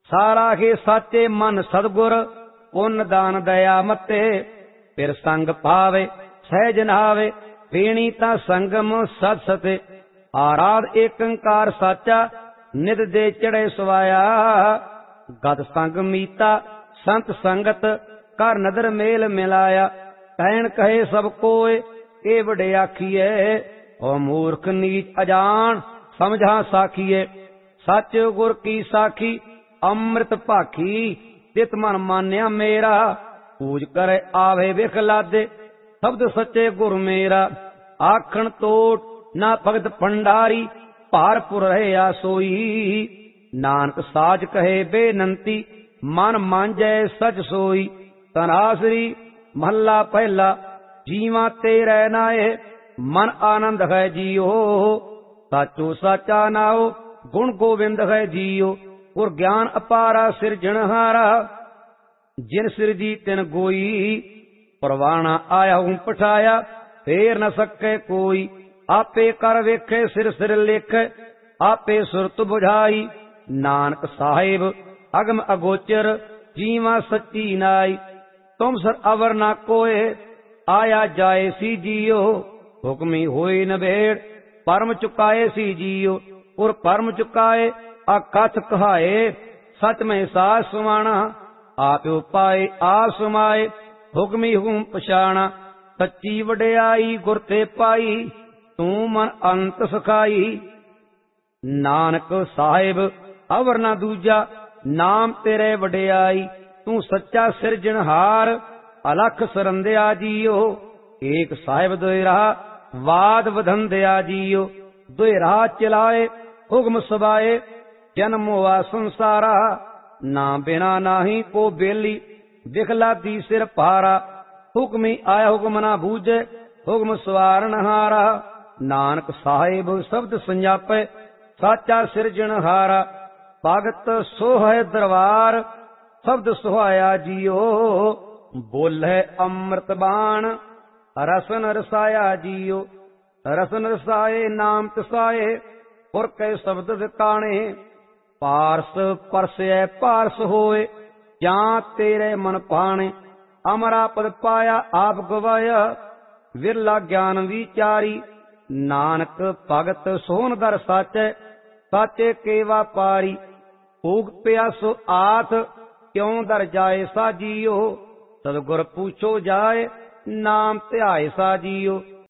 ਸਾਰਾ ਹੀ ਸਾਚੇ ਮਨ ਸਤਿਗੁਰ ਪੁੰਨ ਦਾਨ ਦਇਆ ਮੱਤੇ। ਫਿਰ ਸੰਗ ਪਾਵੇ ਸਹਿਜ ਨਾਵੇ ਪੀਣੀ ਤਾਂ ਸੰਗਮ ਸਤ ਸਤੇ। ਆਰਾਧ ਏਕੰਕਾਰ ਸਾਚਾ ਨਿਤ ਦੇ ਚੜੇ ਸਵਾਇਆ। ਗਤ ਸੰਗ ਮੀਤਾ ਸੰਤ ਸੰਗਤ ਕਰ ਨਦਰ ਮੇਲ ਮਿਲਾਇਆ। ਕਹਿਣ ਕਹੇ ਸਭ ਕੋਏ ਇਹ ਵਡਿਆਖੀਏ। ਓ ਮੂਰਖ ਨੀਚ ਅਜਾਣ ਸਮਝਾ ਸਾਖੀਏ। ਸੱਚ ਗੁਰ ਕੀ ਸਾਖੀ ਅੰਮ੍ਰਿਤ ਭਾਖੀ। ਤਿਤ ਮਨ ਮਾਨਿਆ ਮੇਰਾ ਪੂਜ ਕਰੇ ਆਵੇ ਵਿਖ ਲਾਦੇ। ਸ਼ਬਦ ਸੱਚੇ ਗੁਰ ਮੇਰਾ ਆਖਣ ਤੋਟ ਨਾ ਭਗਤ ਭੰਡਾਰੀ। ਭਾਰਪੁਰ ਰਹਿਆ ਸੋਈ ਨਾਨਕ ਸਾਜ ਕਹੇ ਬੇਨੰਤੀ। ਮਨ ਮਾਂਜੈ ਸਚ ਸੋਈ। ਤਨਾਸਰੀ ਮਹੱਲਾ ਪਹਿਲਾ। ਜੀਵਾਂ ਤੇ ਰਹਿ ਨਾਏ ਮਨ ਆਨੰਦ ਹੈ ਜੀਓ। ਸਾਚੋ ਸਾਚਾ ਨਾਉ ਗੁਣ ਗੋਬਿੰਦ ਹੈ ਜੀਓ। ਗੁਰ ਗਿਆਨ ਅਪਾਰਾ ਸਿਰਜਣਹਾਰਾ। ਜਿਨ ਸਿਰਜੀ ਤਿਨ ਗੋਈ। ਪਰਵਾਣਾ ਆਇਆ ਹੂੰ ਪਠਾਇਆ ਫੇਰ ਨ ਸਕੇ ਕੋਈ। ਆਪੇ ਕਰ ਵੇਖੇ ਸਿਰ ਸਿਰ ਲਿਖ ਆਪੇ ਸੁਰਤ ਬੁਝਾਈ। ਨਾਨਕ ਸਾਹਿਬ ਅਗਮ ਅਗੋਚਰ ਜੀਵਾ ਸੱਚੀ ਨਾਈ। ਤੁਮ ਸਰ ਅਵਰ ਨਾ ਕੋਏ ਆਇਆ ਜਾਏ ਸੀ ਜੀਓ। ਹੁਕਮੀ ਹੋਈ ਨਬੇੜ ਪਰਮ ਚੁਕਾਏ ਸੀ ਜੀਓ। ਔਰ ਪਰਮ ਚੁਕਾਏ ਆਕਥ ਕਹਾਏ। ਸਚ ਮੈਂ ਸਾਸ ਸੁਮਾਣਾ ਆਪ ਉਪਾਏ ਆਪ ਸਮਾਏ। ਹੁਕਮੀ ਹੂੰ ਪਛਾਣਾ ਸੱਚੀ ਵਡਿਆਈ ਗੁਰ ਤੇ ਪਾਈ। ਤੂੰ ਮਨ ਅੰਤ ਸਖਾਈ। ਨਾਨਕ ਸਾਹਿਬ ਅਵਰ ਨਾ ਦੂਜਾ ਨਾਮ ਤੇਰੇ ਵਡਿਆਈ। ਤੂੰ ਸੱਚਾ ਸਿਰਜਣਹਾਰ ਅਲਖ ਸਰੰਦਿਆ ਜੀਓ। ਏਕ ਸਾਹਿਬ ਦੋਇ ਰਾਹ ਵਾਦ ਵਧੰਦਿਆ ਜੀਓ। ਦੋਇ ਰਾਹ ਚਲਾਏ ਹੁਕਮ ਸਬਾਏ ਜਨਮ ਹੋਆ ਸੰਸਾਰਾ। ਨਾ ਬਿਨਾ ਨਾਹੀ ਕੋ ਬੇਲੀ ਦਿਖਲਾ ਦੀ ਸਿਰ ਭਾਰਾ। ਹੁਕਮੀ ਆਇਆ ਹੁਕਮ ਨਾ ਬੂਝੇ ਹੁਕਮ ਸਵਾਰਨਹਾਰਾ। ਨਾਨਕ ਸਾਹਿਬ ਸ਼ਬਦ ਸੰਜਾਪੇ ਸਾਚਾ ਸਿਰਜਣਹਾਰਾ। ਭਗਤ ਸੋਹੈ ਦਰਬਾਰ ਸ਼ਬਦ ਸੁਹਾਇਆ ਜੀਓ। ਬੋਲੇ ਅੰਮ੍ਰਿਤ ਬਾਣ ਰਸਨ ਰਸਾਇਆ ਜੀਓ। ਰਸਨ ਰਸਾਏ ਨਾਮ ਤਸਾਏ ਪੁਰ ਕੈ ਸ਼ਬਦ ਵਿਕਾਣੇ। ਪਾਰਸ ਪਰਸੈ ਪਾਰਸ ਹੋਏ ਜਾਂ ਤੇਰੇ ਮਨ ਪਾਣੇ। ਅਮਰਾ ਪਦ ਪਾਇਆ ਆਪ ਗਵਾਇਆ ਵਿਰਲਾ ਗਿਆਨ ਵਿਚਾਰੀ। ਨਾਨਕ ਭਗਤ ਸੋਹਣ ਦਰ ਸਾਚੈ ਸਾਚੇ ਕੇ ਵਾਪਾਰੀ। ਭੂਖ ਪਿਆਸੋ ਆਥ ਕਿਉ ਦਰ ਜਾਏ ਸਾਜੀਓ। ਸਤਿਗੁਰ ਪੁੱਛੋ ਜਾਏ ਨਾਮ ਧਿਆਏ ਸਾਜੀਓ।